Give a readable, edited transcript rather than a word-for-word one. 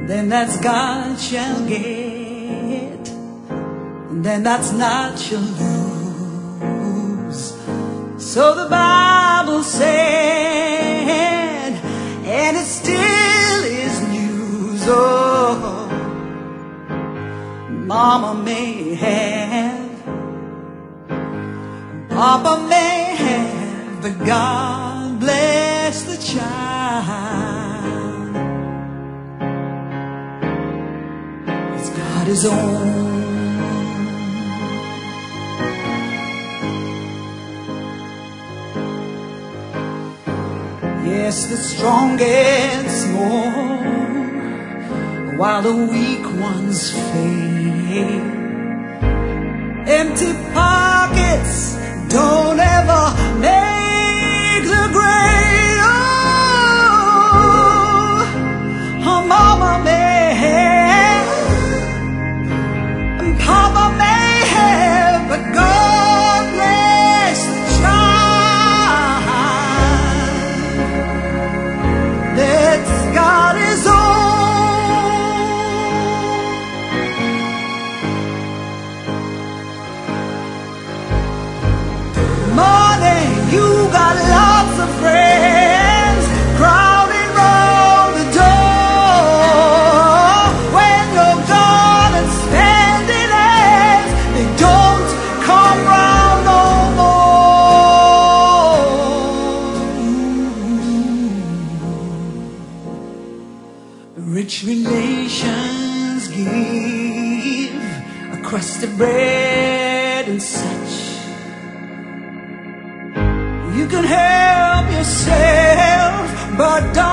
then that's God shall get, and then that's not shall lose. So the Bible said, and it still is news. Oh, Mama may have, Papa may have, but God bless the child. He's got his own. Yes, the strong get small while the weak ones fade. Empty pockets don't ever make the grade. Oh, her mama may have and Papa may have, but God bless the child that's got his own. You got lots of friends crowding round the door. When you're gone and spending ends, they don't come round no more. Rich relations give a crust of bread and such. You can help yourself, but don't